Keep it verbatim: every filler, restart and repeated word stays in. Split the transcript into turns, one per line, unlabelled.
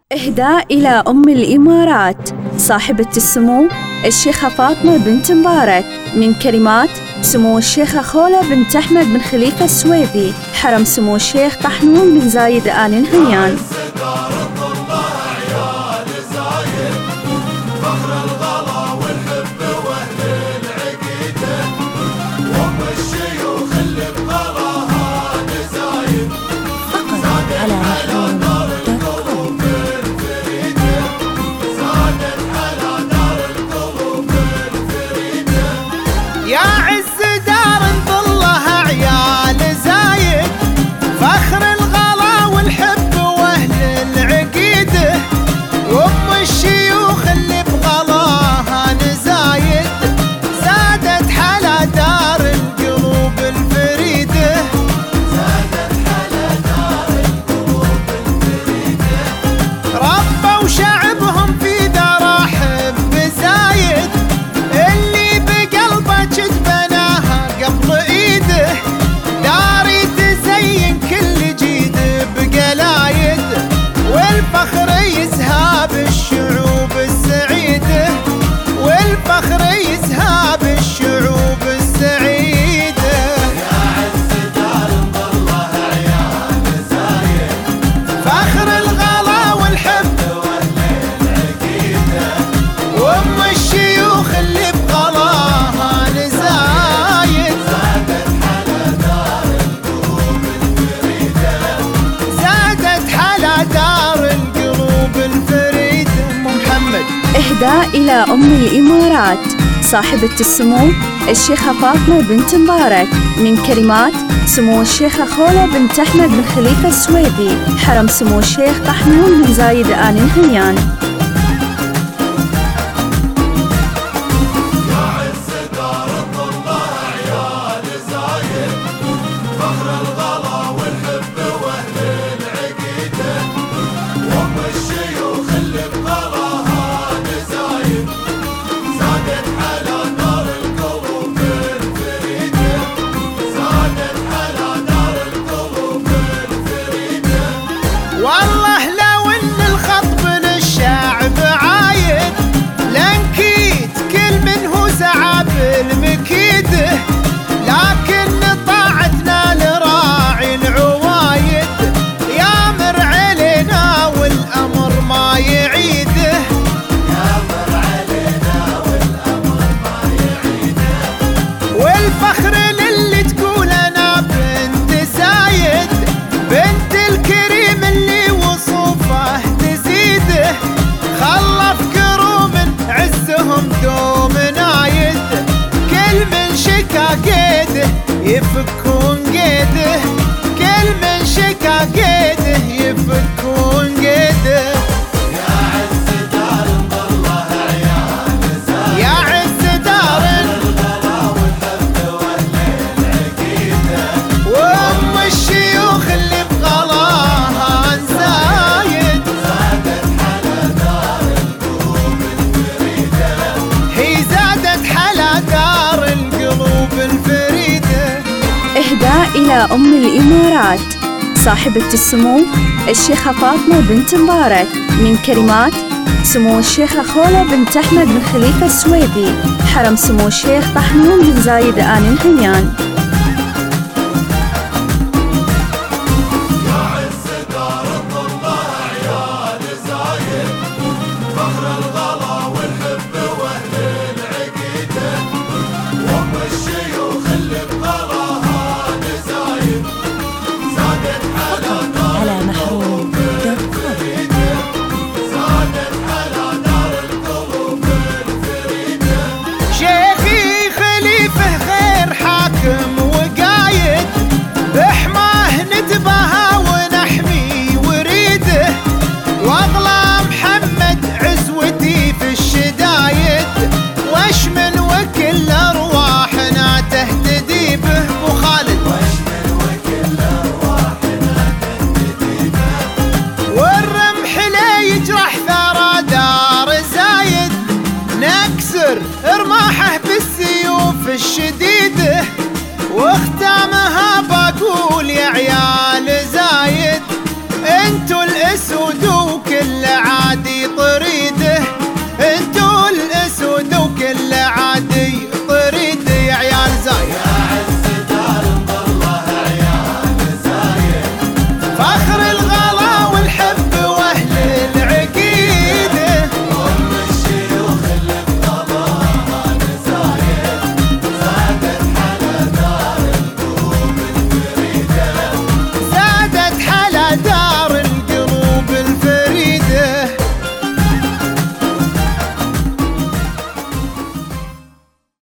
إهداء إلى أم الإمارات صاحبة السمو الشيخة فاطمة بنت مبارك، من كلمات سمو الشيخة خولة بنت أحمد بن خليفة السويدي، حرم سمو الشيخ طحنون بن زايد آل نهيان.
يا عز دار ظلها عيال زايد، فخر الغلا والحب واهل العقيده، وام الشيوخ اللي بغلاها نزايد، زادت حلا دار القلوب الفريده، زادت حلا دار القلوب الفريده، ربوا شعبهم في دراحب زايد، اللي بقلبه بناها قبل ايده، داري تزين كل جيد بقلايد، والفخر يزهاب الشعوب السعيده، والفخر يزهاب الشعوب السعيده. يا عز دار ظلها عيال زايد، فخر الغلا والحب واهل العقيده، وام الشيوخ اللي بغلاها نزايد، زادت حلا دار القلوب الفريده، زادت حلا دار القلوب الفريده. ام محمد.
إهداء إلى أم الإمارات صاحبة السمو الشيخة فاطمة بنت مبارك، من كلمات سمو الشيخة خولة بنت أحمد بن خليفة السويدي، حرم سمو الشيخ طحنون بن زايد آل نهيان.
والله لو ان الخط من الشعب عايد، لنكيت كل منه سعى بالمكيده، لكن طاعتنا لراعي العوايد، يامر علينا والامر ما يعيده، يامر علينا والامر ما يعيده، والفخر للي تقول انا بنت زايد، بنت الكريم اللي وصوفه تزيده، خلف كروم عزهم دوم نايد، كل من شكا قيده يفكون قيده، كل من شكا قيده يفكون قيده. يا عز دار ظلها عيال زايد، يا عز دار الغلا والحب واهل العقيده، وام الشيوخ اللي بغلاها نزايد، زادت حلا دار القلوب الفريده، هي زادت حلا دار القلوب الفريده.
إهداء إلى أم الإمارات صاحبة السمو الشيخة فاطمة بنت مبارك، من كلمات سمو الشيخة خولة بنت أحمد بن خليفة السويدي، حرم سمو الشيخ طحنون بن زايد آل نهيان.
شيخي خليفة خير حاكم وقايد، بحماه نتباهى ونحمي وريده، واغلى محمد عزوتي في الشدايد، وش من وكل ارواحنا تهتدي به. ابو خالد. وش من وكل ارواحنا تهتدي به، والرمح لا يجرح ثرى دار زايد، نكسر رماحه بالسيوف الشديده، واختامها بقول يا عيال زايد، انتو الاسود